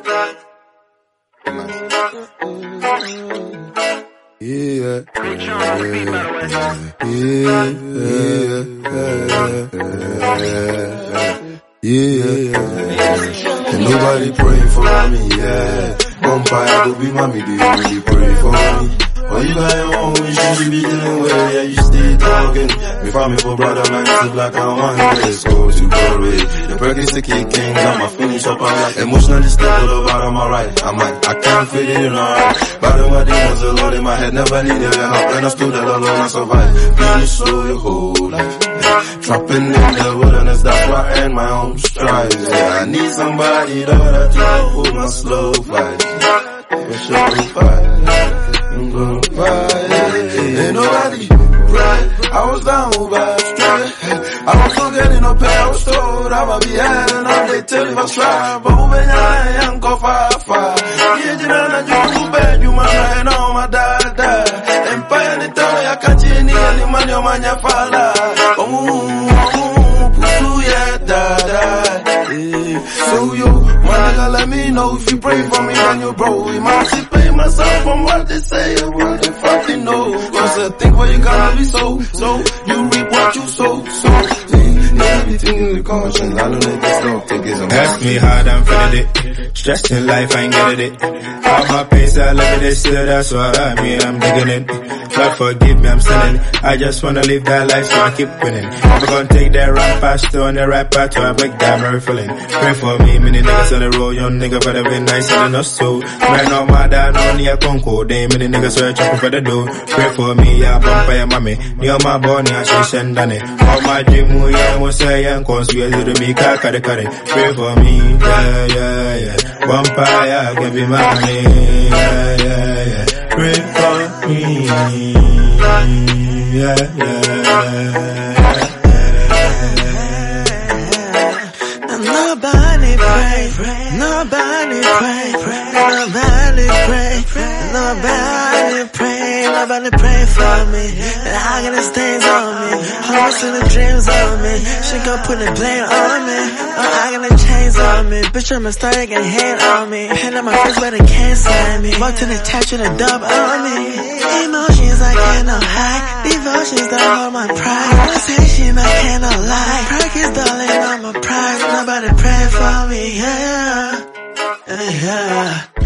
Yeah. Can nobody pray for me, yeah. Vampire go be mommy, do you really pray for me? Or you got your own issues you be dealing with, yeah, you stay talking. Me find me for brother, man, it's black and white, let's go to glory. The Perkins the kid king, got my finish up, I'm like emotionally stable, but I'm alright. I can't figure it out. But my demons are loaded, my head never needed your help. And I stood there alone, I survived. Feeling slow your whole life. Trapping in the wilderness, that's why I end my own strides. Yeah, I need somebody though to hold my slow flight. I'm gonna fight. Ain't nobody right. I was down bad straight. I was forgetting no pay. I was told I'ma be hanging on they tell if I try. But when I ain't go far. Yeah, you know you bad, you man, and all my dada. Empire ni tawe ya kachini, ni man yo man ya fala. Pusu ya dada. So yo, man, nigga, let me know if you pray for me, then you bro. Emancipate myself from what they say and what they fucking know. Cause I think where you gotta be so you reap what you sow. Everything with caution, I don't let this dog take his own. Ask me hard, I'm feeling it. Stressed in life, I ain't getting it. All my pace, I live it still, that's what I mean, I'm digging it. God forgive me, I'm sinning. I just wanna live that life, so I keep winning. I'm gonna take that right past on the right path to a big damn feeling. Pray for me, many niggas on the road, young nigga better be nice and enough so. Right now, my dad, no near Concord, they many niggas searching for the door. Pray for me, yeah, vampire mommy. Near my body, I should send on it. All my dream, yeah, I was saying, cause we are to me, carry. Pray for me, yeah. Vampire, give me money, yeah. Pray for me, yeah. Nobody pray, nobody pray for me. And I got the stains on me, hearts and the dreams on me. She gon' put the blame on me. I got the chains on me, bitch I'm a star, you got hate on me. Pen on my face but it can't sign me. Walk to the touch with a dub on me. Emotions I cannot hide, devotions don't hold my pride. Conversation I cannot lie, Perkins darling on my pride. Nobody pray for me, yeah.